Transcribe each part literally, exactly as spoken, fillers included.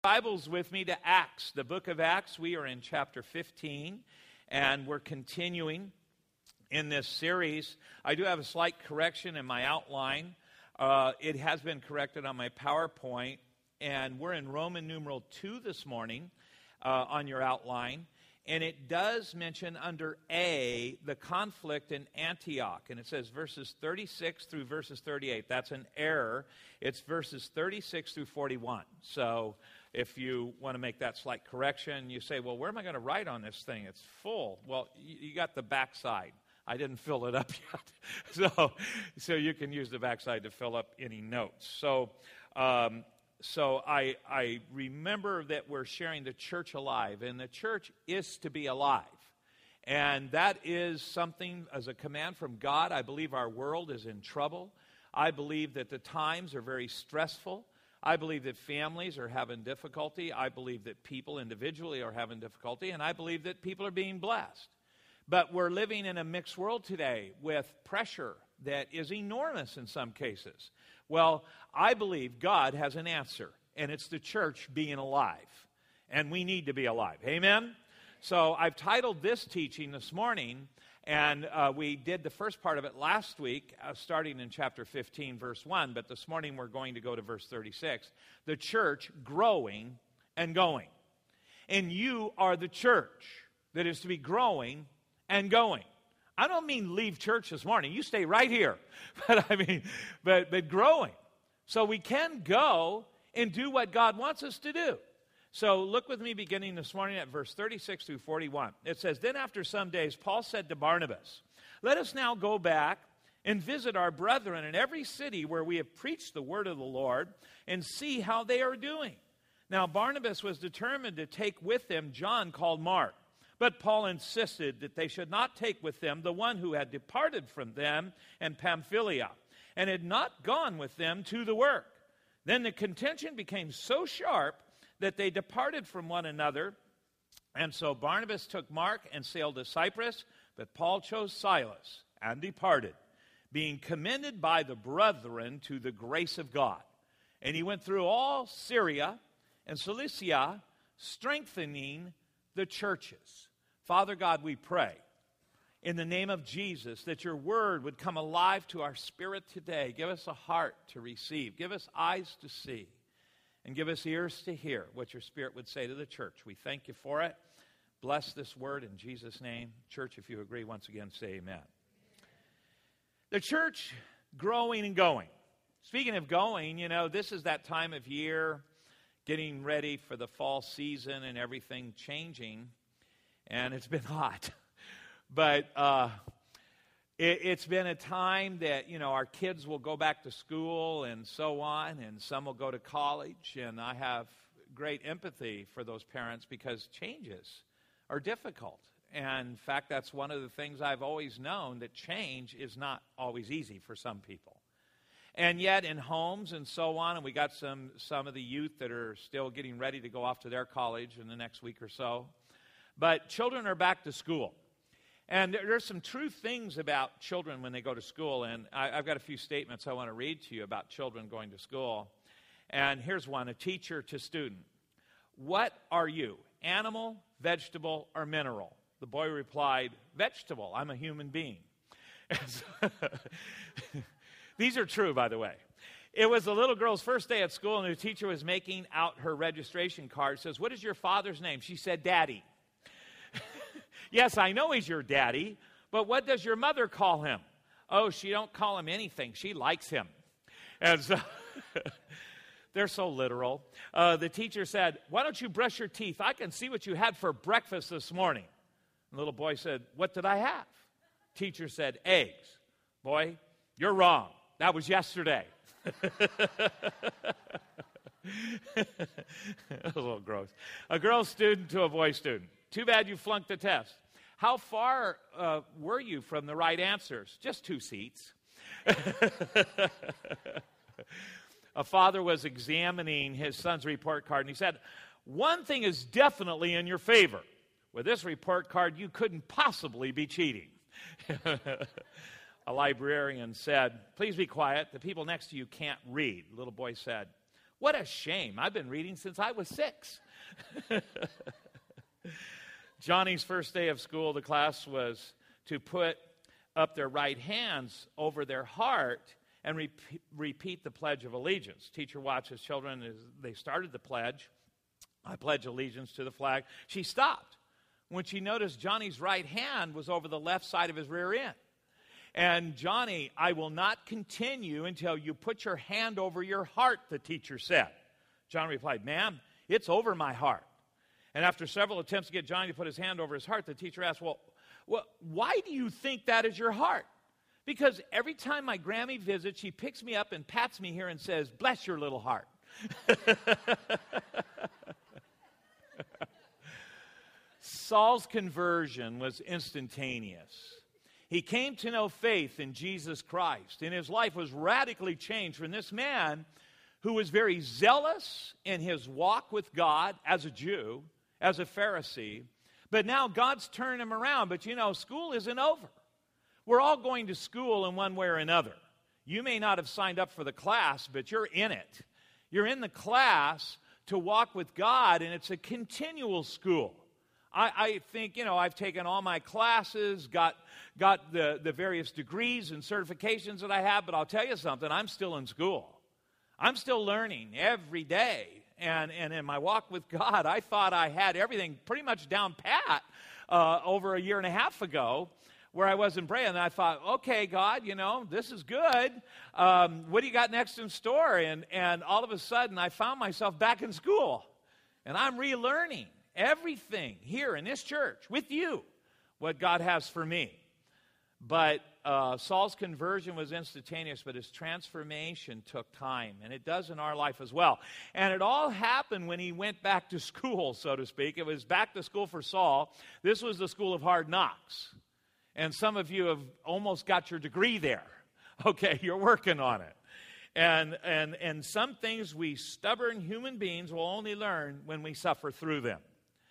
Bibles with me to Acts, the book of Acts. We are in chapter fifteen, and we're continuing in this series. I do have a slight correction in my outline. Uh, it has been corrected on my PowerPoint, and we're in Roman numeral two this morning uh, on your outline. And it does mention under A, the conflict in Antioch. And it says verses thirty-six through verses thirty-eight. That's an error. It's verses thirty-six through forty-one. So if you want to make that slight correction, you say, well, where am I going to write on this thing? It's full. Well, you got the backside. I didn't fill it up yet. so, so you can use the backside to fill up any notes. So, um, So I, I remember that we're sharing the church alive, and the church is to be alive. And that is something, as a command from God. I believe our world is in trouble. I believe that the times are very stressful. I believe that families are having difficulty. I believe that people individually are having difficulty, and I believe that people are being blessed. But we're living in a mixed world today with pressure that is enormous in some cases. Well, I believe God has an answer, and it's the church being alive, and we need to be alive. Amen? So I've titled this teaching this morning, and uh, we did the first part of it last week, uh, starting in chapter fifteen, verse one, but this morning we're going to go to verse thirty-six, the church growing and going. And you are the church that is to be growing and going. I don't mean leave church this morning. You stay right here. But I mean, but, but growing. So we can go and do what God wants us to do. So look with me beginning this morning at verse thirty-six through forty-one. It says, Then after some days, Paul said to Barnabas, Let us now go back and visit our brethren in every city where we have preached the word of the Lord and see how they are doing. Now Barnabas was determined to take with them John called Mark. But Paul insisted that they should not take with them the one who had departed from them in Pamphylia and had not gone with them to the work. Then the contention became so sharp that they departed from one another. And so Barnabas took Mark and sailed to Cyprus, but Paul chose Silas and departed, being commended by the brethren to the grace of God. And he went through all Syria and Cilicia, strengthening the churches. Father God, we pray in the name of Jesus that your word would come alive to our spirit today. Give us a heart to receive. Give us eyes to see. And give us ears to hear what your spirit would say to the church. We thank you for it. Bless this word in Jesus' name. Church, if you agree, once again, say amen. The church growing and going. Speaking of going, you know, this is that time of year, getting ready for the fall season and everything changing. And it's been hot. But uh, it, it's been a time that, you know, our kids will go back to school and so on, and some will go to college. And I have great empathy for those parents because changes are difficult. And in fact, that's one of the things I've always known, that change is not always easy for some people. And yet in homes and so on, and we got some, some of the youth that are still getting ready to go off to their college in the next week or so. But children are back to school. And there, there's some true things about children when they go to school. And I, I've got a few statements I want to read to you about children going to school. And here's one, a teacher to student. What are you, animal, vegetable, or mineral? The boy replied, vegetable. I'm a human being. These are true, by the way. It was the little girl's first day at school, and the teacher was making out her registration card. Says, what is your father's name? She said, Daddy. Yes, I know he's your daddy, but what does your mother call him? Oh, she don't call him anything. She likes him. And so they're so literal. Uh, the teacher said, why don't you brush your teeth? I can see what you had for breakfast this morning. The little boy said, what did I have? Teacher said, eggs. Boy, you're wrong. That was yesterday. A little gross. A girl student to a boy student. Too bad you flunked the test. How far uh, were you from the right answers? Just two seats. A father was examining his son's report card, and he said, one thing is definitely in your favor. With this report card, you couldn't possibly be cheating. A librarian said, please be quiet. The people next to you can't read. The little boy said, What a shame. I've been reading since I was six. Johnny's first day of school, the class was to put up their right hands over their heart and re- repeat the Pledge of Allegiance. Teacher watches children as they started the pledge. I pledge allegiance to the flag. She stopped when she noticed Johnny's right hand was over the left side of his rear end. And Johnny, I will not continue until you put your hand over your heart, the teacher said. Johnny replied, ma'am, it's over my heart. And after several attempts to get Johnny to put his hand over his heart, the teacher asked, well, well why do you think that is your heart? Because every time my Grammy visits, she picks me up and pats me here and says, bless your little heart. Saul's conversion was instantaneous. He came to know faith in Jesus Christ, and his life was radically changed from this man who was very zealous in his walk with God as a Jew, as a Pharisee, but now God's turned him around. But you know, school isn't over. We're all going to school in one way or another. You may not have signed up for the class, but you're in it. You're in the class to walk with God, and it's a continual school. I, I think, you know, I've taken all my classes, got got the, the various degrees and certifications that I have, but I'll tell you something, I'm still in school. I'm still learning every day. And, and in my walk with God, I thought I had everything pretty much down pat uh, over a year and a half ago where I wasn't praying. And I thought, okay, God, you know, this is good. Um, what do you got next in store? And, and all of a sudden, I found myself back in school. And I'm relearning everything here in this church with you, what God has for me. But uh, Saul's conversion was instantaneous, but his transformation took time, and it does in our life as well. And it all happened when he went back to school, so to speak. It was back to school for Saul. This was the school of hard knocks. And some of you have almost got your degree there. Okay, you're working on it. And, and, and some things we stubborn human beings will only learn when we suffer through them.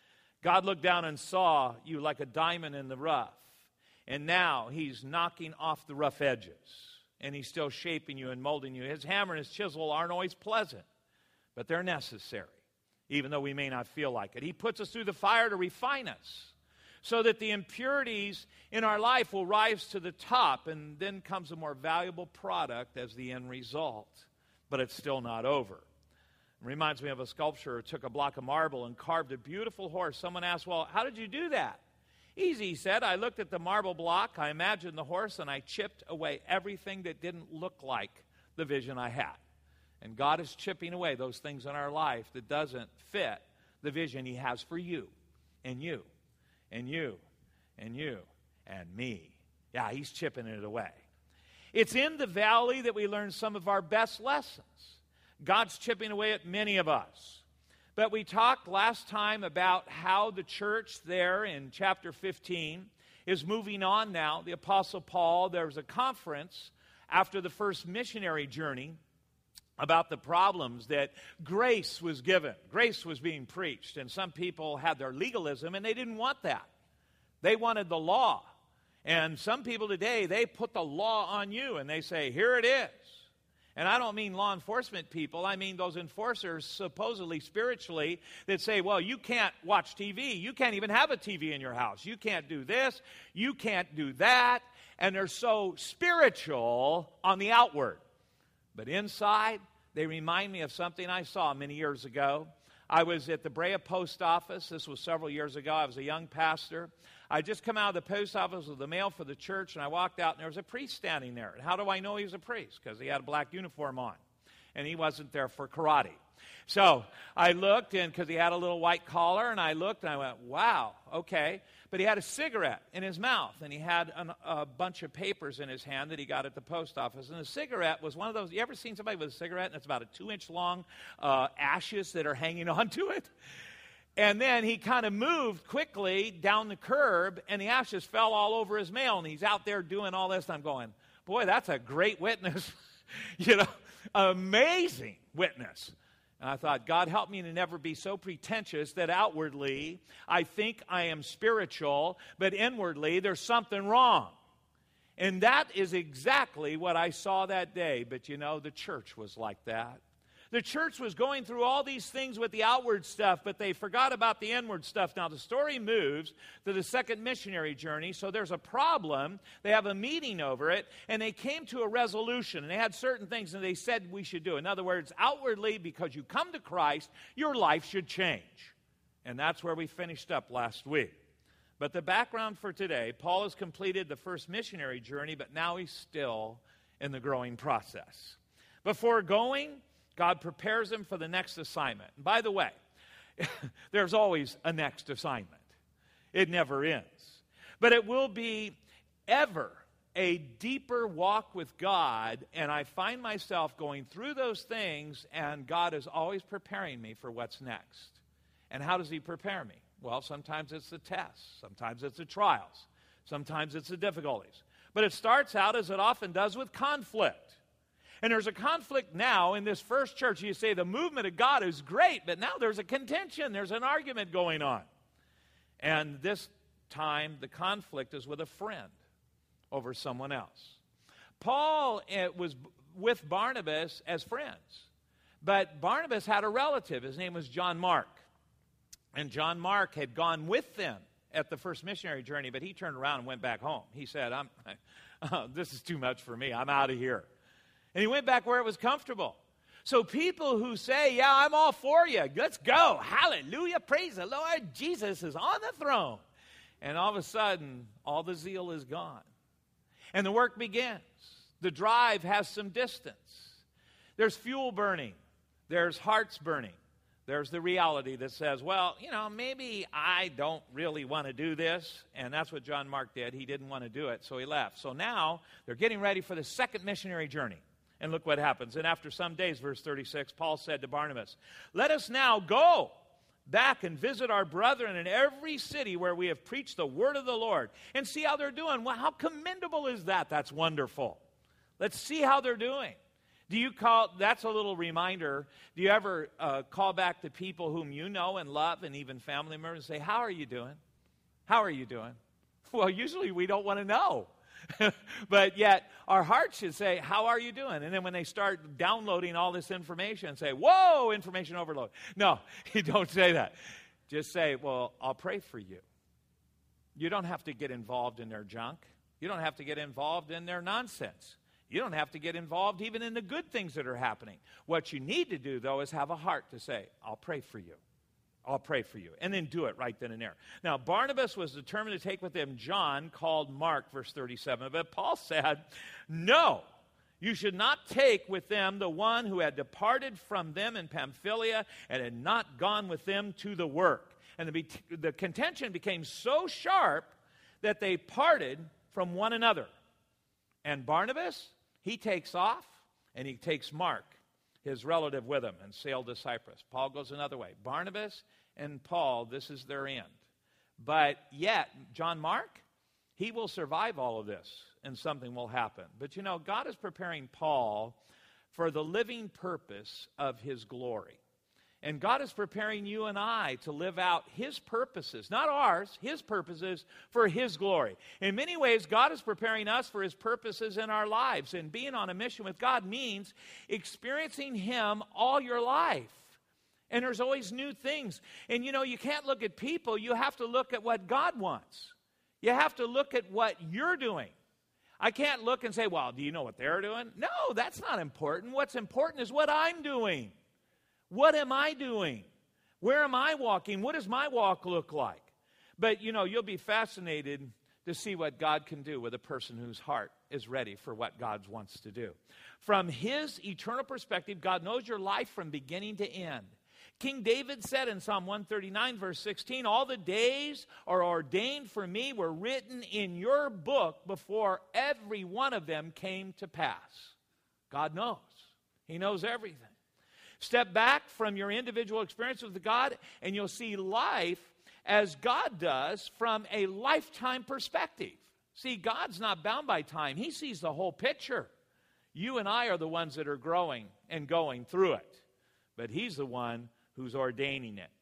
God looked down and saw you like a diamond in the rough. And now he's knocking off the rough edges. And he's still shaping you and molding you. His hammer and his chisel aren't always pleasant, but they're necessary, even though we may not feel like it. He puts us through the fire to refine us so that the impurities in our life will rise to the top, and then comes a more valuable product as the end result. But it's still not over. It reminds me of a sculptor who took a block of marble and carved a beautiful horse. Someone asked, well, how did you do that? Easy, he said. I looked at the marble block, I imagined the horse, and I chipped away everything that didn't look like the vision I had. And God is chipping away those things in our life that doesn't fit the vision he has for you and you and you and you and me. Yeah, he's chipping it away. It's in the valley that we learn some of our best lessons. God's chipping away at many of us. But we talked last time about how the church there in chapter fifteen is moving on now. The Apostle Paul, there was a conference after the first missionary journey about the problems that grace was given. Grace was being preached, and some people had their legalism, and they didn't want that. They wanted the law. And some people today, they put the law on you, and they say, here it is. And I don't mean law enforcement people. I mean those enforcers, supposedly spiritually, that say, well, you can't watch T V. You can't even have a T V in your house. You can't do this. You can't do that. And they're so spiritual on the outward. But inside, they remind me of something I saw many years ago. I was at the Brea Post Office. This was several years ago. I was a young pastor. I had just come out of the post office with the mail for the church, and I walked out, and there was a priest standing there. And how do I know he was a priest? Because he had a black uniform on, and he wasn't there for karate. So I looked, and because he had a little white collar, and I looked, and I went, wow, okay. But he had a cigarette in his mouth, and he had an, a bunch of papers in his hand that he got at the post office. And the cigarette was one of those, you ever seen somebody with a cigarette, and it's about a two-inch long uh, ashes that are hanging onto it? And then he kind of moved quickly down the curb, and the ashes fell all over his mail, and he's out there doing all this. And I'm going, boy, that's a great witness. You know, amazing witness. And I thought, God, help me to never be so pretentious that outwardly I think I am spiritual, but inwardly there's something wrong. And that is exactly what I saw that day. But, you know, the church was like that. The church was going through all these things with the outward stuff, but they forgot about the inward stuff. Now, the story moves to the second missionary journey, so there's a problem. They have a meeting over it, and they came to a resolution, and they had certain things, and they said we should do. In other words, outwardly, because you come to Christ, your life should change. And that's where we finished up last week. But the background for today, Paul has completed the first missionary journey, but now he's still in the growing process. Before going, God prepares him for the next assignment. And by the way, there's always a next assignment. It never ends. But it will be ever a deeper walk with God, and I find myself going through those things, and God is always preparing me for what's next. And how does he prepare me? Well, sometimes it's the tests. Sometimes it's the trials. Sometimes it's the difficulties. But it starts out, as it often does, with conflict. And there's a conflict now in this first church. You say the movement of God is great, but now there's a contention. There's an argument going on. And this time, the conflict is with a friend over someone else. Paul it was with Barnabas as friends. But Barnabas had a relative. His name was John Mark. And John Mark had gone with them at the first missionary journey, but he turned around and went back home. He said, "I'm, oh, this is too much for me. I'm out of here." And he went back where it was comfortable. So people who say, "Yeah, I'm all for you. Let's go. Hallelujah. Praise the Lord. Jesus is on the throne." And all of a sudden, all the zeal is gone. And the work begins. The drive has some distance. There's fuel burning. There's hearts burning. There's the reality that says, well, you know, maybe I don't really want to do this. And that's what John Mark did. He didn't want to do it, so he left. So now they're getting ready for the second missionary journey. And look what happens. And after some days, verse thirty-six, Paul said to Barnabas, "Let us now go back and visit our brethren in every city where we have preached the word of the Lord, and see how they're doing." Well, how commendable is that? That's wonderful. Let's see how they're doing. Do you call, that's a little reminder, do you ever uh, call back to people whom you know and love, and even family members, and say, "How are you doing? How are you doing?" Well, usually we don't want to know. But yet, our hearts should say, "How are you doing?" And then when they start downloading all this information, say, "Whoa, information overload." No, you don't say that. Just say, "Well, I'll pray for you." You don't have to get involved in their junk. You don't have to get involved in their nonsense. You don't have to get involved even in the good things that are happening. What you need to do, though, is have a heart to say, "I'll pray for you. I'll pray for you." And then do it right then and there. Now, Barnabas was determined to take with him John, called Mark, verse thirty-seven. But Paul said, "No, you should not take with them the one who had departed from them in Pamphylia and had not gone with them to the work." And the, the contention became so sharp that they parted from one another. And Barnabas, he takes off, and he takes Mark, his relative, with him, and sailed to Cyprus. Paul goes another way. Barnabas and Paul, this is their end. But yet, John Mark, he will survive all of this, and something will happen. But you know, God is preparing Paul for the living purpose of his glory. And God is preparing you and I to live out his purposes, not ours, his purposes for his glory. In many ways, God is preparing us for his purposes in our lives. And being on a mission with God means experiencing him all your life. And there's always new things. And you know, you can't look at people. You have to look at what God wants. You have to look at what you're doing. I can't look and say, "Well, do you know what they're doing?" No, that's not important. What's important is what I'm doing. What am I doing? Where am I walking? What does my walk look like? But, you know, you'll be fascinated to see what God can do with a person whose heart is ready for what God wants to do. From his eternal perspective, God knows your life from beginning to end. King David said in Psalm one thirty-nine, verse sixteen, "All the days are ordained for me, were written in your book before every one of them came to pass." God knows. He knows everything. Step back from your individual experience with God, and you'll see life as God does from a lifetime perspective. See, God's not bound by time. He sees the whole picture. You and I are the ones that are growing and going through it. But he's the one who's ordaining it.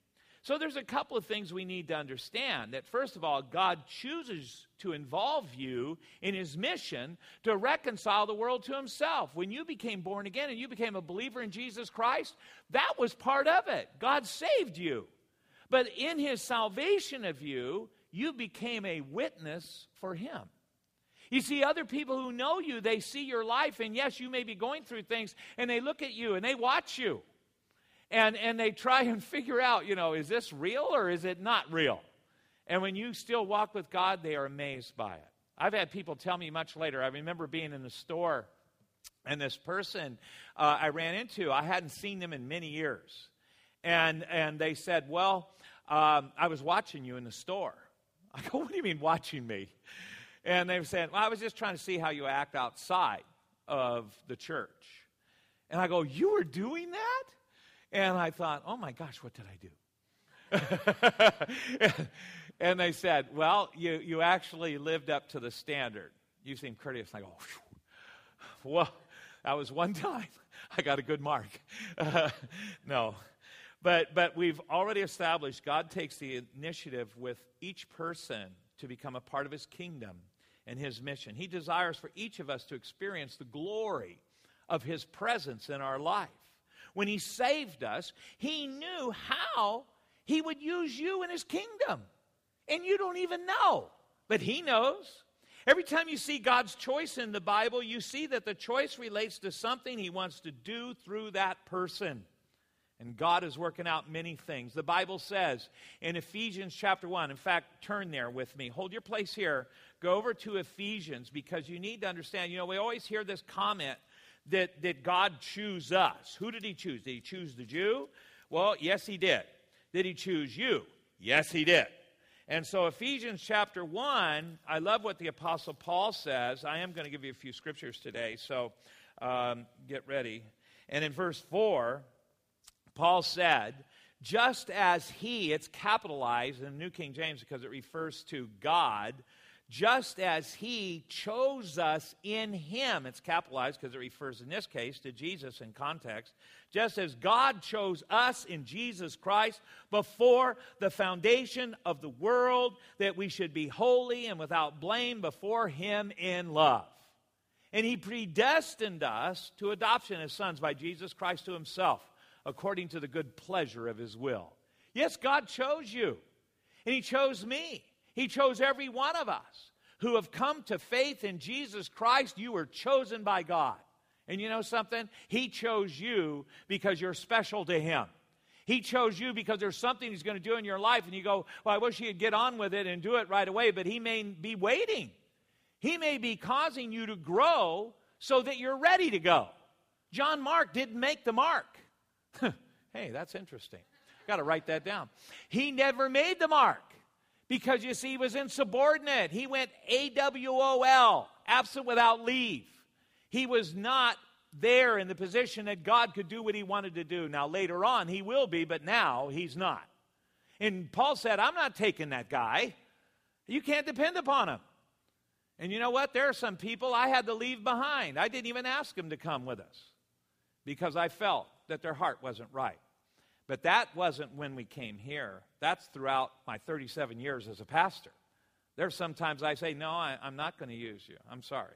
So there's a couple of things we need to understand. That first of all, God chooses to involve you in his mission to reconcile the world to himself. When you became born again and you became a believer in Jesus Christ, that was part of it. God saved you. But in his salvation of you, you became a witness for him. You see, other people who know you, they see your life, and yes, you may be going through things, and they look at you and they watch you. And, and they try and figure out, you know, is this real or is it not real? And when you still walk with God, they are amazed by it. I've had people tell me much later. I remember being in the store, and this person uh, I ran into, I hadn't seen them in many years. And, and they said, well, um, I was watching you in the store. I go, what do you mean watching me? And they said, well, I was just trying to see how you act outside of the church. And I go, you were doing that? And I thought, oh my gosh, what did I do? And they said, well, you, you actually lived up to the standard. You seem courteous. And I go, phew. Well, that was one time. I got a good mark. Uh, no. But, but we've already established God takes the initiative with each person to become a part of his kingdom and his mission. He desires for each of us to experience the glory of his presence in our life. When he saved us, he knew how he would use you in his kingdom. And you don't even know, but he knows. Every time you see God's choice in the Bible, you see that the choice relates to something he wants to do through that person. And God is working out many things. The Bible says in Ephesians chapter one, in fact, turn there with me. Hold your place here. Go over to Ephesians, because you need to understand, you know, we always hear this comment that, that God chose us. Who did he choose? Did he choose the Jew? Well, yes, he did. Did he choose you? Yes, he did. And so Ephesians chapter one, I love what the Apostle Paul says. I am going to give you a few scriptures today, so um, get ready. And in verse four, Paul said, just as he, it's capitalized in the New King James because it refers to God, just as he chose us in him, it's capitalized because it refers in this case to Jesus in context, just as God chose us in Jesus Christ before the foundation of the world, that we should be holy and without blame before him in love. And he predestined us to adoption as sons by Jesus Christ to himself, according to the good pleasure of his will. Yes, God chose you, and he chose me. He chose every one of us who have come to faith in Jesus Christ. You were chosen by God. And you know something? He chose you because you're special to him. He chose you because there's something he's going to do in your life, and you go, well, I wish he'd get on with it and do it right away, but he may be waiting. He may be causing you to grow so that you're ready to go. John Mark didn't make the mark. Hey, that's interesting. Got to write that down. He never made the mark because, you see, he was insubordinate. He went A W O L, absent without leave. He was not there in the position that God could do what he wanted to do. Now, later on, he will be, but now he's not. And Paul said, I'm not taking that guy. You can't depend upon him. And you know what? There are some people I had to leave behind. I didn't even ask them to come with us because I felt that their heart wasn't right. But that wasn't when we came here. That's throughout my thirty-seven years as a pastor. There's sometimes I say, no, I, I'm not going to use you. I'm sorry.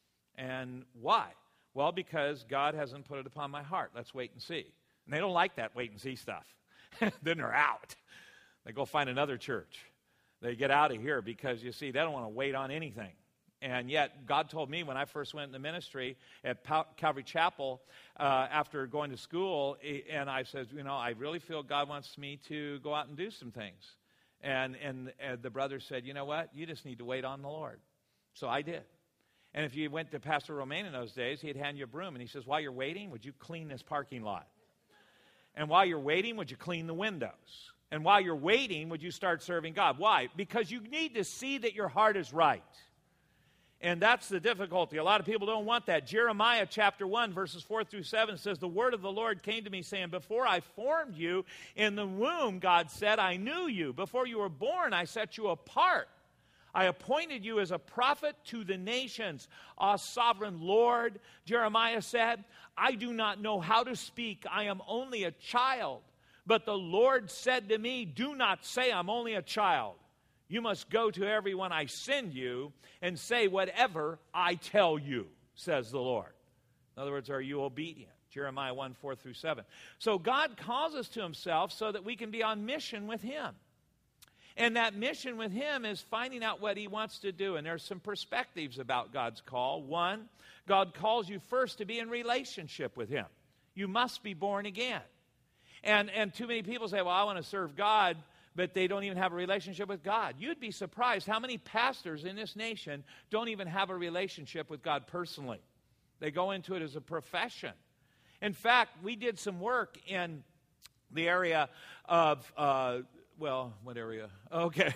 And why? Well, because God hasn't put it upon my heart. Let's wait and see. And they don't like that wait and see stuff. Then they're out. They go find another church. They get out of here because, you see, they don't want to wait on anything. And yet, God told me when I first went into ministry at Calvary Chapel uh, after going to school, and I said, you know, I really feel God wants me to go out and do some things. And, and, and the brother said, you know what? You just need to wait on the Lord. So I did. And if you went to Pastor Romaine in those days, he'd hand you a broom, and he says, while you're waiting, would you clean this parking lot? And while you're waiting, would you clean the windows? And while you're waiting, would you start serving God? Why? Because you need to see that your heart is right. And that's the difficulty. A lot of people don't want that. Jeremiah chapter one, verses four through seven says, the word of the Lord came to me saying, before I formed you in the womb, God said, I knew you. Before you were born, I set you apart. I appointed you as a prophet to the nations. Ah, sovereign Lord, Jeremiah said, I do not know how to speak. I am only a child. But the Lord said to me, do not say I'm only a child. You must go to everyone I send you and say whatever I tell you, says the Lord. In other words, are you obedient? Jeremiah one, four through seven. So God calls us to himself so that we can be on mission with him. And that mission with him is finding out what he wants to do. And there's some perspectives about God's call. One, God calls you first to be in relationship with him. You must be born again. And, and too many people say, well, I want to serve God, but they don't even have a relationship with God. You'd be surprised how many pastors in this nation don't even have a relationship with God personally. They go into it as a profession. In fact, we did some work in the area of... Uh, Well, what area? Okay.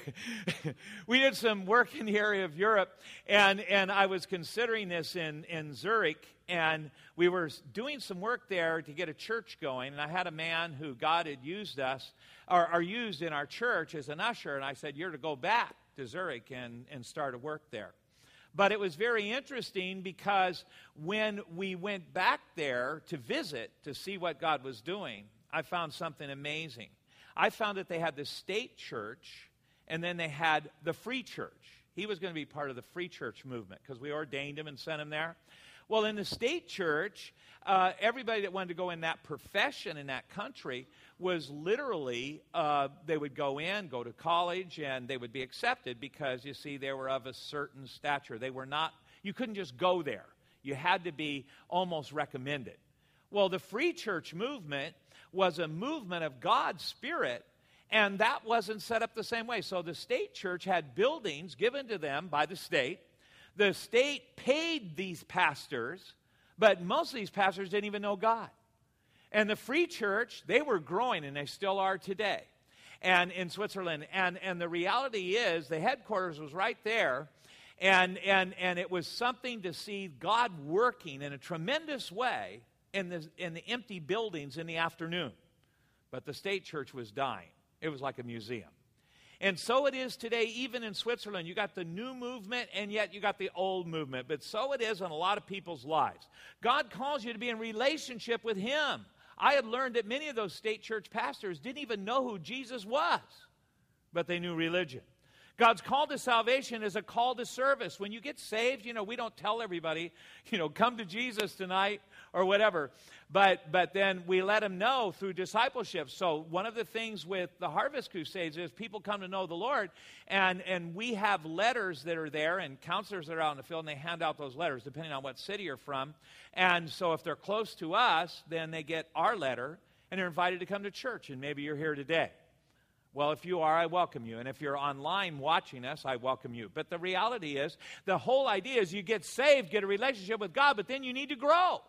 We did some work in the area of Europe, and, and I was considering this in, in Zurich, and we were doing some work there to get a church going, and I had a man who God had used us, or, or used in our church as an usher, and I said, you're to go back to Zurich and, and start a work there. But it was very interesting because when we went back there to visit, to see what God was doing, I found something amazing. I found that they had the state church, and then they had the free church. He was going to be part of the free church movement because we ordained him and sent him there. Well, in the state church, uh, everybody that wanted to go in that profession in that country was literally, uh, they would go in, go to college, and they would be accepted because, you see, they were of a certain stature. They were not, you couldn't just go there. You had to be almost recommended. Well, the free church movement was a movement of God's Spirit, and that wasn't set up the same way. So the state church had buildings given to them by the state. The state paid these pastors, but most of these pastors didn't even know God. And the free church, they were growing, and they still are today, and in Switzerland. And, and the reality is the headquarters was right there, and, and, and it was something to see God working in a tremendous way in the, in the empty buildings in the afternoon. But the state church was dying. It was like a museum. And so it is today, even in Switzerland. You got the new movement, and yet you got the old movement. But so it is in a lot of people's lives. God calls you to be in relationship with him. I had learned that many of those state church pastors didn't even know who Jesus was, but they knew religion. God's call to salvation is a call to service. When you get saved, you know, we don't tell everybody, you know, come to Jesus tonight or whatever. But but then we let them know through discipleship. So one of the things with the Harvest Crusades is people come to know the Lord, and, and we have letters that are there and counselors that are out in the field, and they hand out those letters depending on what city you're from. And so if they're close to us, then they get our letter, and they're invited to come to church, and maybe you're here today. Well, if you are, I welcome you. And if you're online watching us, I welcome you. But the reality is, the whole idea is you get saved, get a relationship with God, but then you need to grow.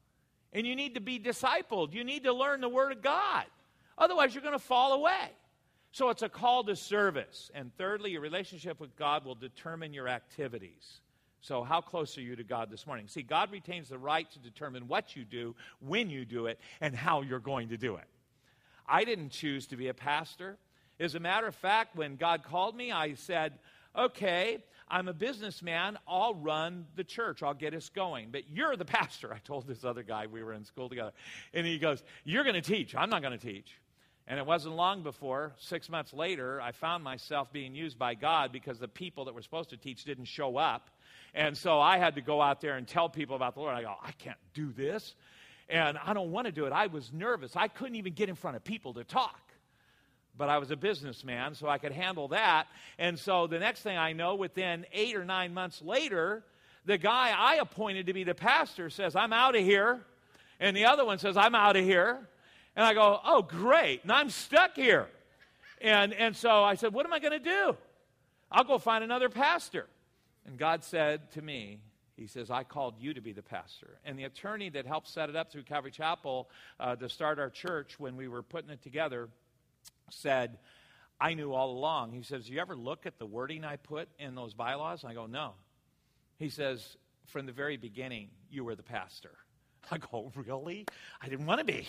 And you need to be discipled. You need to learn the Word of God. Otherwise, you're going to fall away. So it's a call to service. And thirdly, your relationship with God will determine your activities. So how close are you to God this morning? See, God retains the right to determine what you do, when you do it, and how you're going to do it. I didn't choose to be a pastor. As a matter of fact, when God called me, I said, okay, I'm a businessman. I'll run the church. I'll get us going. But you're the pastor. I told this other guy, we were in school together. And he goes, you're going to teach. I'm not going to teach. And it wasn't long before, six months later, I found myself being used by God because the people that were supposed to teach didn't show up. And so I had to go out there and tell people about the Lord. I go, I can't do this. And I don't want to do it. I was nervous. I couldn't even get in front of people to talk. But I was a businessman, so I could handle that. And so the next thing I know, within eight or nine months later, the guy I appointed to be the pastor says, I'm out of here. And the other one says, I'm out of here. And I go, oh, great. And I'm stuck here. And, and so I said, what am I going to do? I'll go find another pastor. And God said to me, he says, I called you to be the pastor. And the attorney that helped set it up through Calvary Chapel uh, to start our church when we were putting it together said, I knew all along. He says, you ever look at the wording I put in those bylaws? I go, no. He says, from the very beginning, you were the pastor. I go, really? I didn't want to be.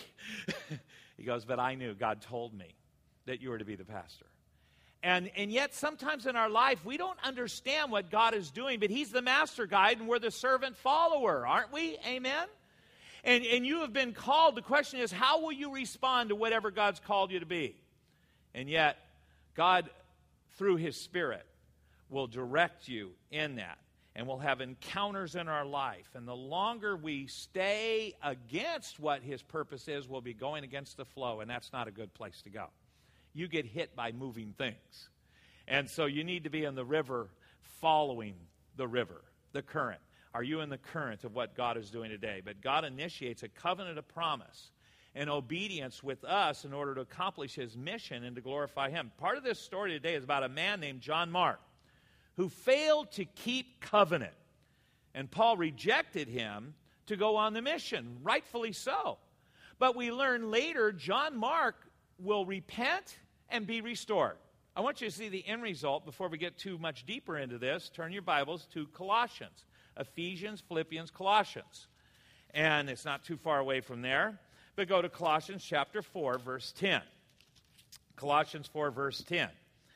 He goes, but I knew. God told me that you were to be the pastor. And, and yet sometimes in our life, we don't understand what God is doing, but he's the master guide and we're the servant follower, aren't we? Amen? And, and you have been called. The question is, how will you respond to whatever God's called you to be? And yet, God, through His Spirit, will direct you in that. And we'll have encounters in our life. And the longer we stay against what His purpose is, we'll be going against the flow. And that's not a good place to go. You get hit by moving things. And so you need to be in the river, following the river, the current. Are you in the current of what God is doing today? But God initiates a covenant of promise and obedience with us in order to accomplish His mission and to glorify Him. Part of this story today is about a man named John Mark who failed to keep covenant. And Paul rejected him to go on the mission, rightfully so. But we learn later John Mark will repent and be restored. I want you to see the end result before we get too much deeper into this. Turn your Bibles to Colossians. Ephesians, Philippians, Colossians. And it's not too far away from there. But go to Colossians chapter four, verse ten. Colossians four, verse ten.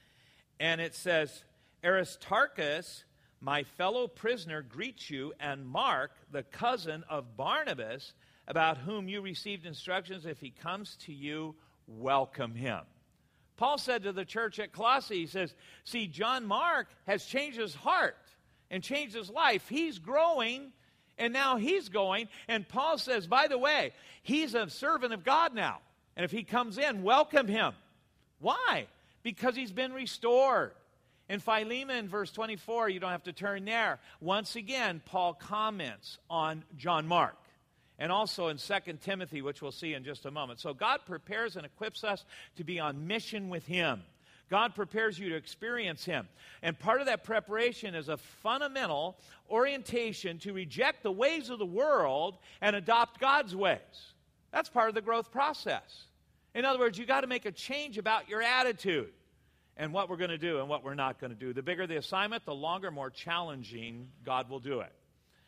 And it says, Aristarchus, my fellow prisoner, greets you, and Mark, the cousin of Barnabas, about whom you received instructions. If he comes to you, welcome him. Paul said to the church at Colossae, he says, see, John Mark has changed his heart and changed his life. He's growing, and now he's going. And Paul says, by the way, he's a servant of God now. And if he comes in, welcome him. Why? Because he's been restored. In Philemon, verse twenty-four, you don't have to turn there. Once again, Paul comments on John Mark. And also in Second Timothy, which we'll see in just a moment. So God prepares and equips us to be on mission with Him. God prepares you to experience Him. And part of that preparation is a fundamental orientation to reject the ways of the world and adopt God's ways. That's part of the growth process. In other words, you've got to make a change about your attitude and what we're going to do and what we're not going to do. The bigger the assignment, the longer, more challenging God will do it.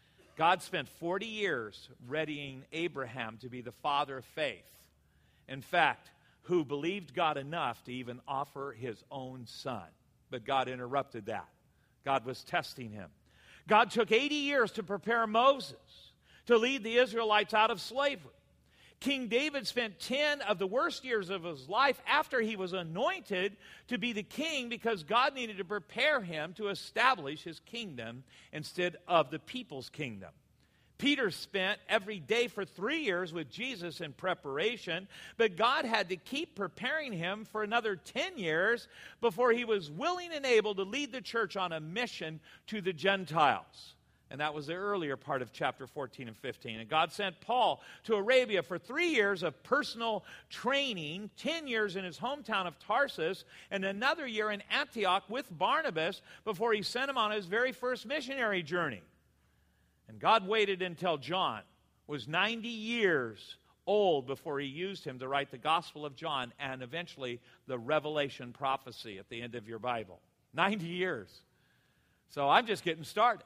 God spent forty years readying Abraham to be the father of faith. In fact, who believed God enough to even offer his own son. But God interrupted that. God was testing him. God took eighty years to prepare Moses to lead the Israelites out of slavery. King David spent ten of the worst years of his life after he was anointed to be the king because God needed to prepare him to establish his kingdom instead of the people's kingdom. Peter spent every day for three years with Jesus in preparation, but God had to keep preparing him for another ten years before he was willing and able to lead the church on a mission to the Gentiles. And that was the earlier part of chapter fourteen and fifteen. And God sent Paul to Arabia for three years of personal training, ten years in his hometown of Tarsus, and another year in Antioch with Barnabas before he sent him on his very first missionary journey. And God waited until John was ninety years old before he used him to write the Gospel of John and eventually the Revelation prophecy at the end of your Bible. ninety years. So I'm just getting started.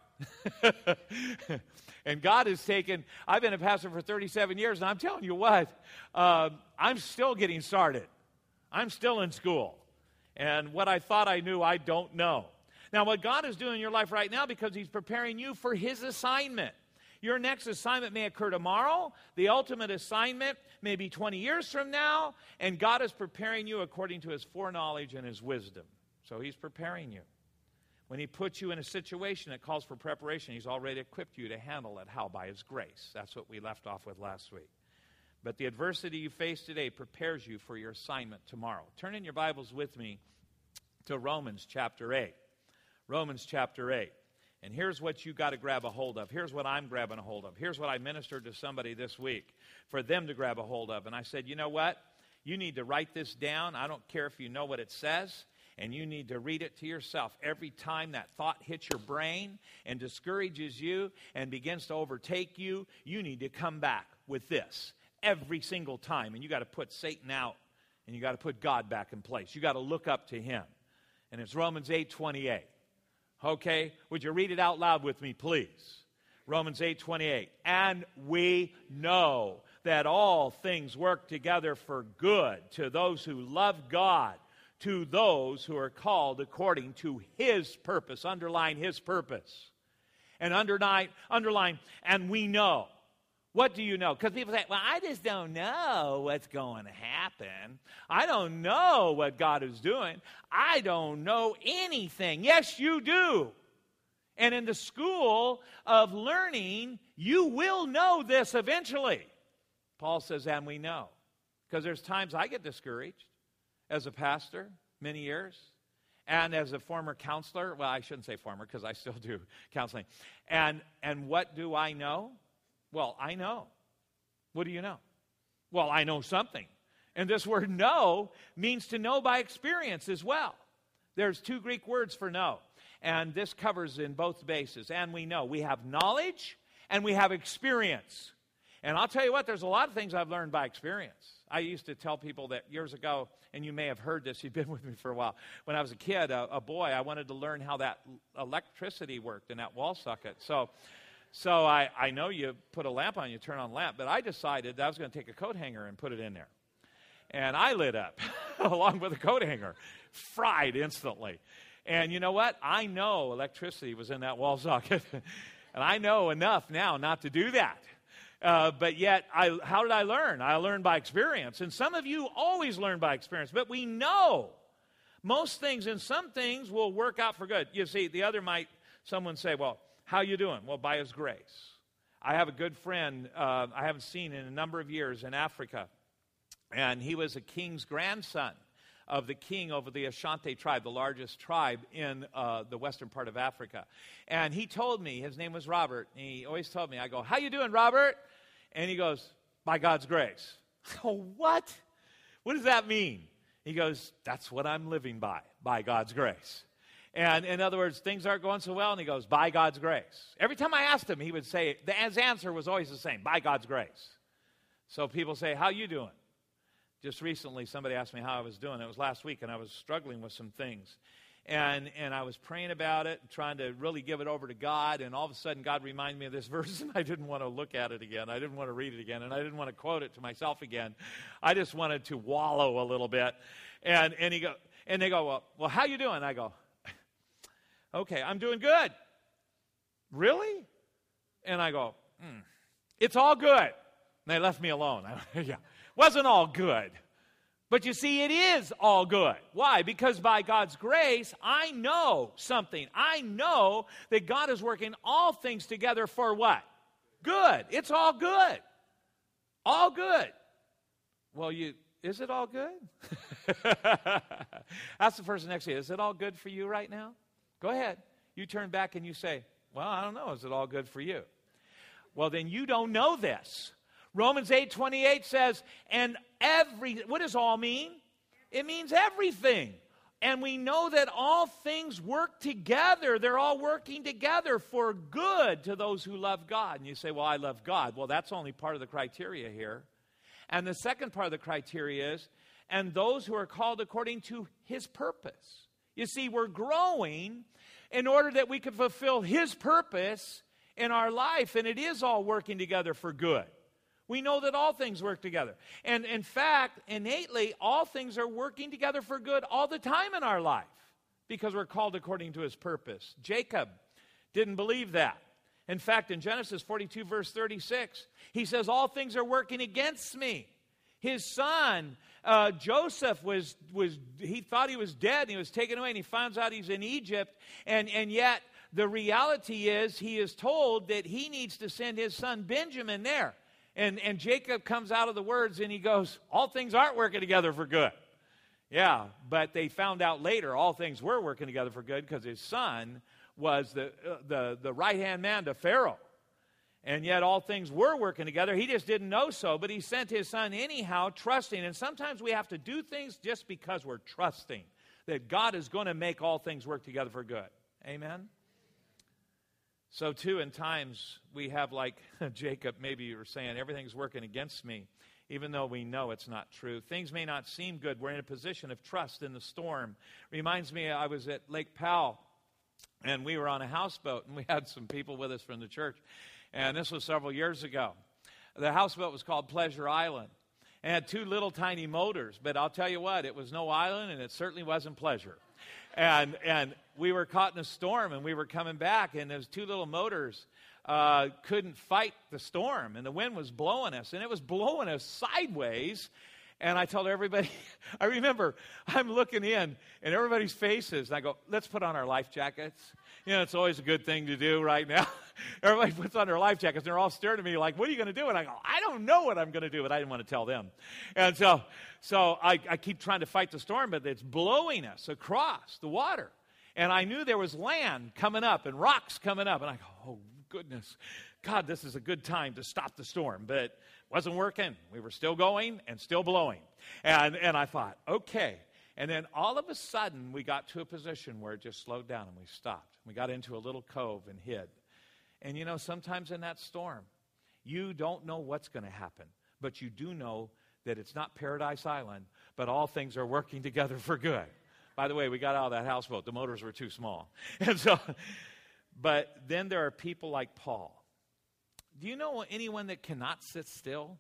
And God has taken, I've been a pastor for thirty-seven years, and I'm telling you what, uh, I'm still getting started. I'm still in school. And what I thought I knew, I don't know. Now, what God is doing in your life right now, because He's preparing you for His assignment. Your next assignment may occur tomorrow. The ultimate assignment may be twenty years from now. And God is preparing you according to His foreknowledge and His wisdom. So He's preparing you. When He puts you in a situation that calls for preparation, He's already equipped you to handle it. How? By His grace. That's what we left off with last week. But the adversity you face today prepares you for your assignment tomorrow. Turn in your Bibles with me to Romans chapter eight. Romans chapter eight. And here's what you got to grab a hold of. Here's what I'm grabbing a hold of. Here's what I ministered to somebody this week for them to grab a hold of. And I said, you know what? You need to write this down. I don't care if you know what it says. And you need to read it to yourself. Every time that thought hits your brain and discourages you and begins to overtake you, you need to come back with this every single time. And you got to put Satan out and you got to put God back in place. You got to look up to Him. And it's Romans eight twenty-eight. Okay? Would you read it out loud with me, please? Romans eight twenty-eight. And we know that all things work together for good to those who love God, to those who are called according to His purpose. Underline His purpose. And underline, underline, and we know. What do you know? Because people say, well, I just don't know what's going to happen. I don't know what God is doing. I don't know anything. Yes, you do. And in the school of learning, you will know this eventually. Paul says, and we know. Because there's times I get discouraged as a pastor, many years, and as a former counselor. Well, I shouldn't say former because I still do counseling. And, and what do I know? Well, I know. What do you know? Well, I know something. And this word know means to know by experience as well. There's two Greek words for know. And this covers in both bases. And we know. We have knowledge and we have experience. And I'll tell you what, there's a lot of things I've learned by experience. I used to tell people that years ago, and you may have heard this, you've been with me for a while. When I was a kid, a, a boy, I wanted to learn how that electricity worked in that wall socket. So so I, I know you put a lamp on, you turn on a lamp, but I decided that I was going to take a coat hanger and put it in there. And I lit up along with a coat hanger, fried instantly. And you know what? I know electricity was in that wall socket. And I know enough now not to do that. Uh, but yet, I, how did I learn? I learned by experience. And some of you always learn by experience. But we know most things and some things will work out for good. You see, the other might, someone say, well, how you doing? Well, by His grace. I have a good friend uh, I haven't seen in a number of years in Africa. And he was a king's grandson of the king over the Ashanti tribe, the largest tribe in uh, the western part of Africa. And he told me, his name was Robert, and he always told me, I go, how you doing, Robert? And he goes, by God's grace. Oh, what? What does that mean? He goes, that's what I'm living by, by God's grace. And in other words, things aren't going so well, and he goes, by God's grace. Every time I asked him, he would say, his answer was always the same, by God's grace. So people say, how you doing? Just recently, somebody asked me how I was doing. It was last week, and I was struggling with some things. And and I was praying about it, trying to really give it over to God, and all of a sudden, God reminded me of this verse, and I didn't want to look at it again. I didn't want to read it again, and I didn't want to quote it to myself again. I just wanted to wallow a little bit. And and he go, and they go, well, well, how you doing? I go, okay, I'm doing good. Really? And I go, mm, it's all good. And they left me alone. Yeah. Wasn't all good. But you see, it is all good. Why? Because by God's grace, I know something. I know that God is working all things together for what? Good. It's all good. All good. Well, you is it all good? Ask the person next to you, is it all good for you right now? Go ahead. You turn back and you say, well, I don't know. Is it all good for you? Well, then you don't know this. Romans eight twenty-eight says, and every, what does all mean? It means everything. And we know that all things work together. They're all working together for good to those who love God. And you say, well, I love God. Well, that's only part of the criteria here. And the second part of the criteria is, and those who are called according to His purpose. You see, we're growing in order that we can fulfill His purpose in our life. And it is all working together for good. We know that all things work together. And in fact, innately, all things are working together for good all the time in our life because we're called according to His purpose. Jacob didn't believe that. In fact, in Genesis forty-two, verse thirty-six, he says, all things are working against me. His son, uh, Joseph, was, was he thought he was dead, and he was taken away, and he finds out he's in Egypt, and, and yet the reality is he is told that he needs to send his son Benjamin there. And, and Jacob comes out of the words and he goes, all things aren't working together for good. Yeah, but they found out later all things were working together for good because his son was the, uh, the, the right-hand man to Pharaoh. And yet all things were working together. He just didn't know so, but he sent his son anyhow, trusting. And sometimes we have to do things just because we're trusting that God is going to make all things work together for good. Amen? So, too, in times we have, like Jacob, maybe you were saying, everything's working against me, even though we know it's not true. Things may not seem good. We're in a position of trust in the storm. Reminds me, I was at Lake Powell, and we were on a houseboat, and we had some people with us from the church. And this was several years ago. The houseboat was called Pleasure Island. And had two little tiny motors, but I'll tell you what, it was no island, and it certainly wasn't pleasure. And and we were caught in a storm, and we were coming back, and those two little motors uh, couldn't fight the storm, and the wind was blowing us, and it was blowing us sideways. And I told everybody, I remember I'm looking in, and everybody's faces, and I go, let's put on our life jackets. You know, it's always a good thing to do right now. Everybody puts on their life jackets, and they're all staring at me like, what are you going to do? And I go, I don't know what I'm going to do, but I didn't want to tell them. And so so I, I keep trying to fight the storm, but it's blowing us across the water. And I knew there was land coming up and rocks coming up. And I go, oh, goodness, God, this is a good time to stop the storm. But it wasn't working. We were still going and still blowing. And, and I thought, okay. And then all of a sudden, we got to a position where it just slowed down and we stopped. We got into a little cove and hid. And you know, sometimes in that storm, you don't know what's going to happen. But you do know that it's not Paradise Island, but all things are working together for good. By the way, we got out of that houseboat. The motors were too small. And so, but then there are people like Paul. Do you know anyone that cannot sit still?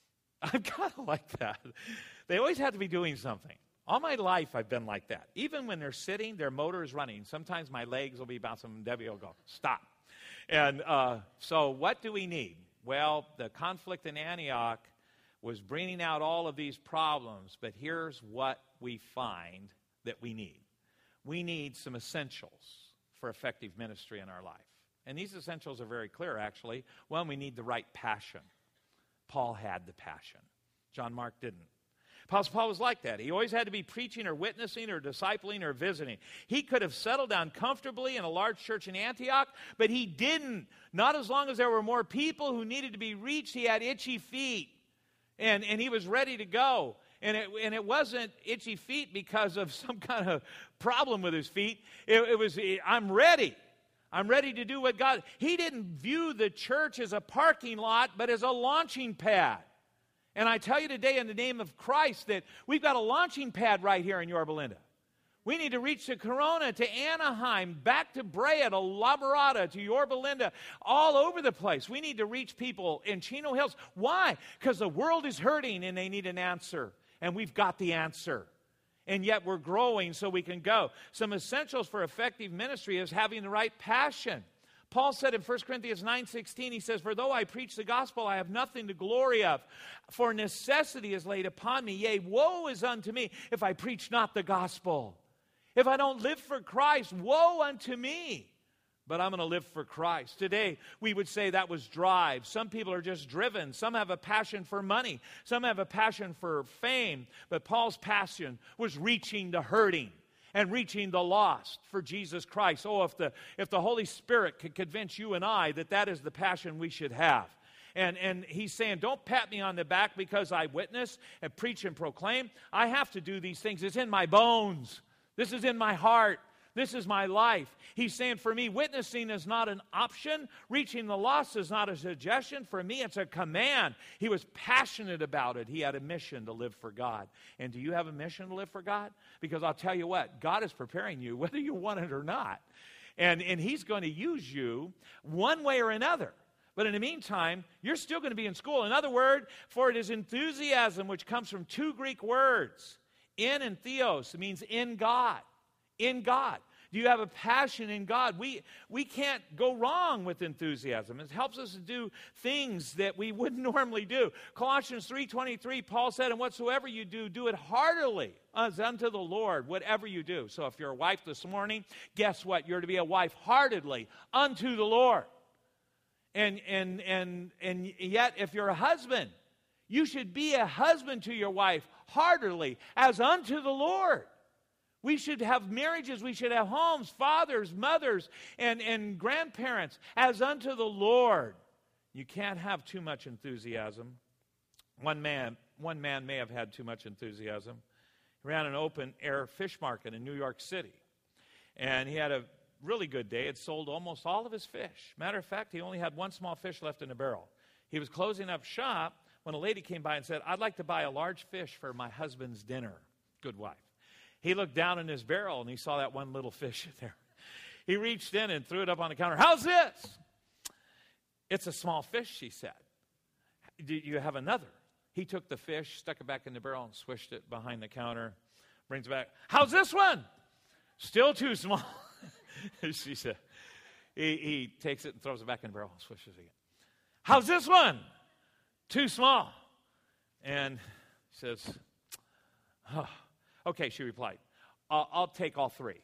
I'm kind of like that. They always have to be doing something. All my life, I've been like that. Even when they're sitting, their motor is running. Sometimes my legs will be bouncing, and Debbie will go, stop. And uh, so what do we need? Well, the conflict in Antioch was bringing out all of these problems, but here's what we find that we need. We need some essentials for effective ministry in our life. And these essentials are very clear, actually. One, we need the right passion. Paul had the passion. John Mark didn't. Apostle Paul was like that. He always had to be preaching or witnessing or discipling or visiting. He could have settled down comfortably in a large church in Antioch, but he didn't. Not as long as there were more people who needed to be reached. He had itchy feet, and, and he was ready to go. And it, and it wasn't itchy feet because of some kind of problem with his feet. It, it was, I'm ready. I'm ready to do what God... He didn't view the church as a parking lot, but as a launching pad. And I tell you today in the name of Christ that we've got a launching pad right here in Yorba Linda. We need to reach to Corona, to Anaheim, back to Brea, to La Mirada, to Yorba Linda, all over the place. We need to reach people in Chino Hills. Why? Because the world is hurting and they need an answer. And we've got the answer. And yet we're growing so we can go. Some essentials for effective ministry is having the right passion. Paul said in First Corinthians nine sixteen, he says, for though I preach the gospel, I have nothing to glory of. For necessity is laid upon me. Yea, woe is unto me if I preach not the gospel. If I don't live for Christ, woe unto me. But I'm going to live for Christ. Today, we would say that was drive. Some people are just driven. Some have a passion for money. Some have a passion for fame. But Paul's passion was reaching the hurting and reaching the lost for Jesus Christ. Oh, if the, if the Holy Spirit could convince you and I that that is the passion we should have. And, and he's saying, don't pat me on the back because I witness and preach and proclaim. I have to do these things. It's in my bones. This is in my heart. This is my life. He's saying, for me, witnessing is not an option. Reaching the lost is not a suggestion. For me, it's a command. He was passionate about it. He had a mission to live for God. And do you have a mission to live for God? Because I'll tell you what, God is preparing you, whether you want it or not. And, and He's going to use you one way or another. But in the meantime, you're still going to be in school. In other words, for it is enthusiasm, which comes from two Greek words. In and theos, it means in God. In God. Do you have a passion in God? We, we can't go wrong with enthusiasm. It helps us to do things that we wouldn't normally do. Colossians three twenty-three, Paul said, and whatsoever you do, do it heartily as unto the Lord, whatever you do. So if you're a wife this morning, guess what? You're to be a wife heartedly unto the Lord. And, and, and, and yet, if you're a husband, you should be a husband to your wife heartily as unto the Lord. We should have marriages, we should have homes, fathers, mothers, and, and grandparents as unto the Lord. You can't have too much enthusiasm. One man, one man may have had too much enthusiasm. He ran an open-air fish market in New York City. And he had a really good day. Had sold almost all of his fish. Matter of fact, he only had one small fish left in the barrel. He was closing up shop when a lady came by and said, I'd like to buy a large fish for my husband's dinner. Good wife. He looked down in his barrel and he saw that one little fish in there. He reached in and threw it up on the counter. How's this? It's a small fish, she said. Do you have another? He took the fish, stuck it back in the barrel, and swished it behind the counter. Brings it back. How's this one? Still too small. She said, he, he takes it and throws it back in the barrel and swishes again. How's this one? Too small. And he says, oh, okay, she replied, I'll, I'll take all three.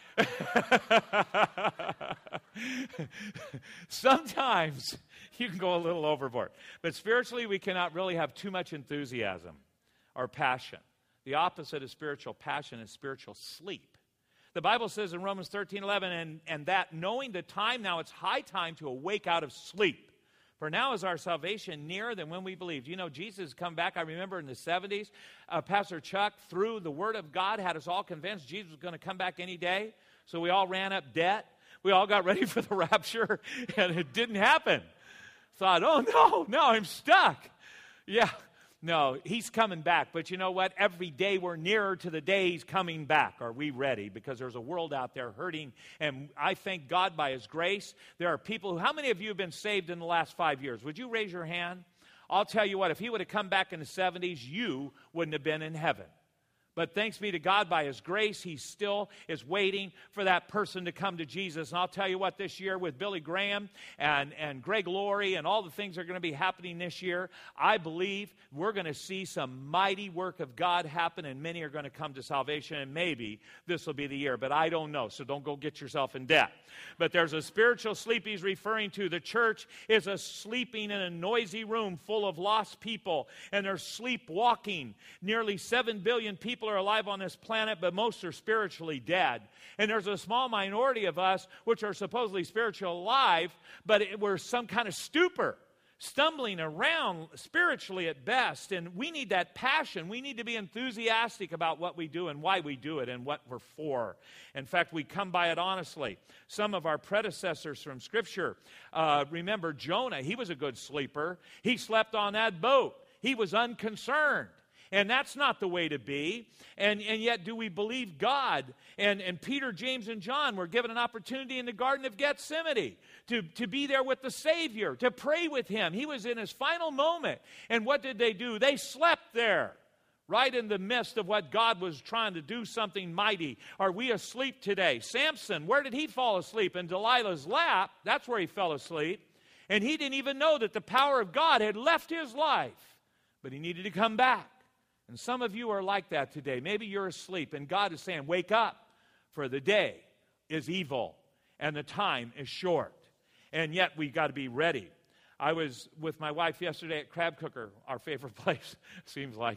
Sometimes you can go a little overboard. But spiritually, we cannot really have too much enthusiasm or passion. The opposite of spiritual passion is spiritual sleep. The Bible says in Romans thirteen eleven, and, and that knowing the time now, it's high time to awake out of sleep. For now is our salvation nearer than when we believed. You know, Jesus has come back. I remember in the seventies, uh, Pastor Chuck, through the Word of God, had us all convinced Jesus was going to come back any day. So we all ran up debt. We all got ready for the rapture, and it didn't happen. Thought, oh, no, no, I'm stuck. Yeah, no, he's coming back. But you know what? Every day we're nearer to the day he's coming back. Are we ready? Because there's a world out there hurting, and I thank God by his grace. There are people who, how many of you have been saved in the last five years? Would you raise your hand? I'll tell you what, if he would have come back in the seventies, you wouldn't have been in heaven. But thanks be to God, by his grace, he still is waiting for that person to come to Jesus. And I'll tell you what, this year with Billy Graham and, and Greg Laurie and all the things that are going to be happening this year, I believe we're going to see some mighty work of God happen, and many are going to come to salvation, and maybe this will be the year. But I don't know, so don't go get yourself in debt. But there's a spiritual sleep he's referring to. The church is a sleeping in a noisy room full of lost people, and they're sleepwalking. Nearly seven billion people are alive on this planet, but most are spiritually dead. And there's a small minority of us which are supposedly spiritually alive, but it, we're some kind of stupor, stumbling around spiritually at best. And we need that passion. We need to be enthusiastic about what we do and why we do it and what we're for. In fact, we come by it honestly. Some of our predecessors from Scripture, uh, remember Jonah, he was a good sleeper. He slept on that boat. He was unconcerned. And that's not the way to be. And, and yet, do we believe God? And, and Peter, James, and John were given an opportunity in the Garden of Gethsemane to, to be there with the Savior, to pray with him. He was in his final moment. And what did they do? They slept there, right in the midst of what God was trying to do, something mighty. Are we asleep today? Samson, where did he fall asleep? In Delilah's lap. That's where he fell asleep. And he didn't even know that the power of God had left his life. But he needed to come back. And some of you are like that today. Maybe you're asleep, and God is saying, wake up, for the day is evil, and the time is short. And yet, we got to be ready. I was with my wife yesterday at Crab Cooker, our favorite place, seems like,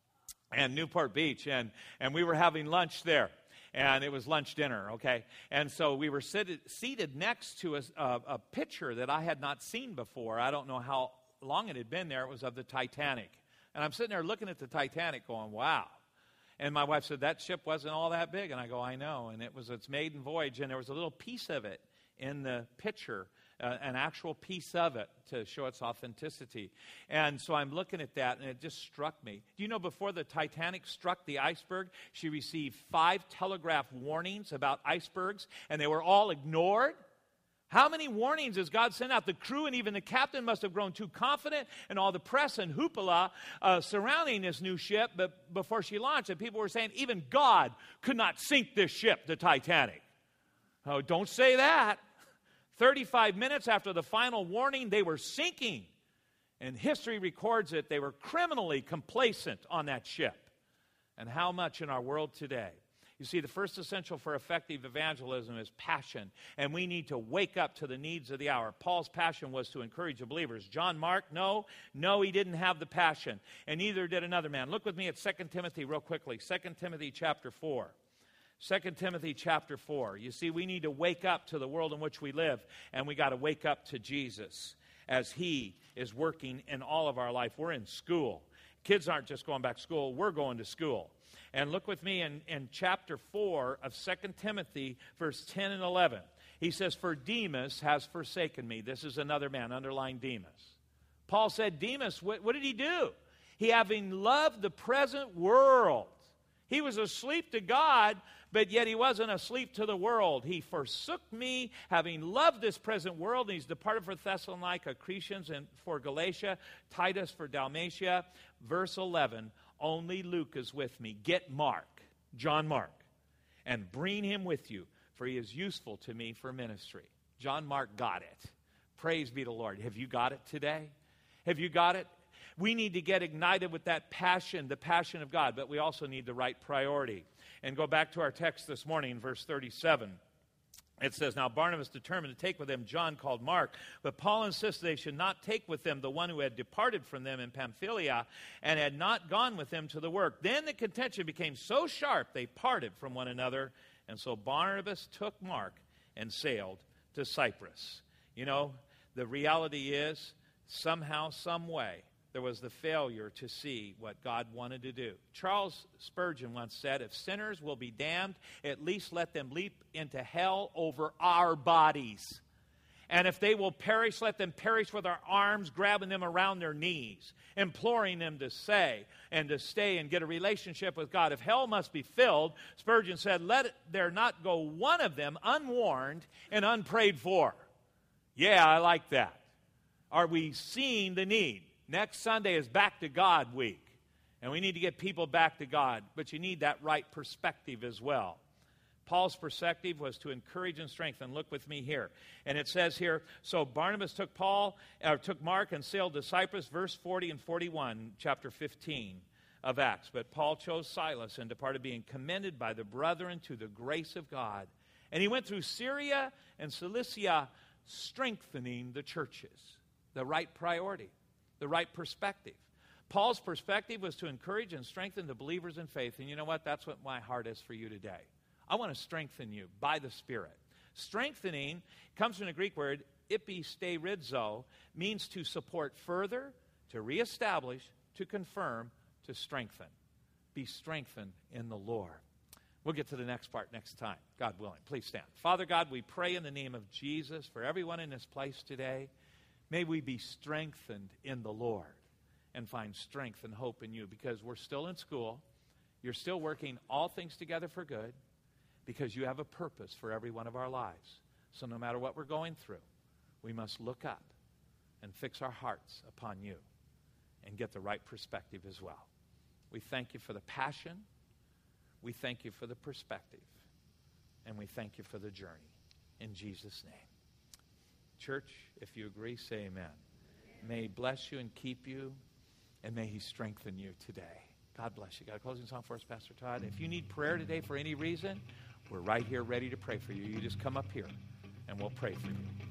and Newport Beach, and, and we were having lunch there. And it was lunch dinner, okay? And so we were seated, seated next to a, a, a picture that I had not seen before. I don't know how long it had been there. It was of the Titanic. And I'm sitting there looking at the Titanic going, wow. And my wife said, that ship wasn't all that big. And I go, I know. And it was its maiden voyage. And there was a little piece of it in the picture, uh, an actual piece of it to show its authenticity. And so I'm looking at that, and it just struck me. Do you know before the Titanic struck the iceberg, she received five telegraph warnings about icebergs, and they were all ignored? How many warnings has God sent out? The crew and even the captain must have grown too confident, and all the press and hoopla uh, surrounding this new ship. But before she launched, and people were saying even God could not sink this ship, the Titanic. Oh, don't say that. thirty-five minutes after the final warning, they were sinking. And history records it. They were criminally complacent on that ship. And how much in our world today? You see, the first essential for effective evangelism is passion, and we need to wake up to the needs of the hour. Paul's passion was to encourage the believers. John Mark, no, no, he didn't have the passion, and neither did another man. Look with me at Second Timothy real quickly, Second Timothy chapter four. Second Timothy chapter four. You see, we need to wake up to the world in which we live, and we got to wake up to Jesus as he is working in all of our life. We're in school. Kids aren't just going back to school, we're going to school. And look with me in, in chapter four of Second Timothy, verse ten and eleven. He says, for Demas has forsaken me. This is another man, underline Demas. Paul said, Demas, what, what did he do? He, having loved the present world. He was asleep to God, but yet he wasn't asleep to the world. He forsook me, having loved this present world, and he's departed for Thessalonica, Cretans, and for Galatia, Titus for Dalmatia. Verse eleven, only Luke is with me. Get Mark, John Mark, and bring him with you, for he is useful to me for ministry. John Mark got it. Praise be the Lord. Have you got it today? Have you got it? We need to get ignited with that passion, the passion of God, but we also need the right priority. And go back to our text this morning, verse thirty-seven. It says, now Barnabas determined to take with them John called Mark, but Paul insisted they should not take with them the one who had departed from them in Pamphylia and had not gone with them to the work. Then the contention became so sharp they parted from one another, and so Barnabas took Mark and sailed to Cyprus. You know, the reality is, somehow, some way, there was the failure to see what God wanted to do. Charles Spurgeon once said, if sinners will be damned, at least let them leap into hell over our bodies. And if they will perish, let them perish with our arms, grabbing them around their knees, imploring them to say and to stay and get a relationship with God. If hell must be filled, Spurgeon said, let there not go one of them unwarned and unprayed for. Yeah, I like that. Are we seeing the need? Next Sunday is Back to God week, and we need to get people back to God, but you need that right perspective as well. Paul's perspective was to encourage and strengthen. Look with me here. And it says here, so Barnabas took Paul, or took Mark and sailed to Cyprus, verse forty and forty-one, chapter fifteen of Acts. But Paul chose Silas and departed, being commended by the brethren to the grace of God. And he went through Syria and Cilicia, strengthening the churches. The right priority. The right perspective. Paul's perspective was to encourage and strengthen the believers in faith. And you know what? That's what my heart is for you today. I want to strengthen you by the Spirit. Strengthening comes from the Greek word episteirizzo, means to support further, to reestablish, to confirm, to strengthen. Be strengthened in the Lord. We'll get to the next part next time, God willing. Please stand. Father God, we pray in the name of Jesus for everyone in this place today. May we be strengthened in the Lord and find strength and hope in you, because we're still in school. You're still working all things together for good, because you have a purpose for every one of our lives. So no matter what we're going through, we must look up and fix our hearts upon you and get the right perspective as well. We thank you for the passion. We thank you for the perspective. And we thank you for the journey. In Jesus' name. Church, if you agree, say amen. May he bless you and keep you, and may he strengthen you today. God bless you. Got a closing song for us, Pastor Todd? If you need prayer today for any reason, we're right here ready to pray for you. You just come up here, and we'll pray for you.